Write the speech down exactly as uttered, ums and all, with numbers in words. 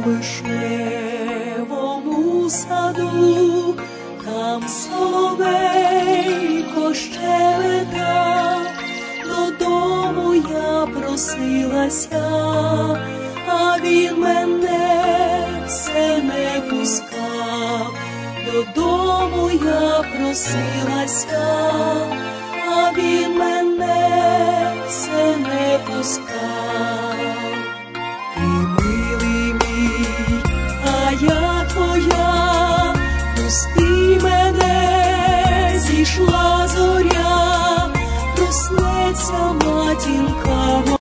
вишневому саду, там соловейко щебета, додому я просилася, а він мене все не пускав. Додому я просилася, а він мене все не пускав. Ти милий мій, а я твоя, пусти мене, зійшла зоря, проснеться матінка.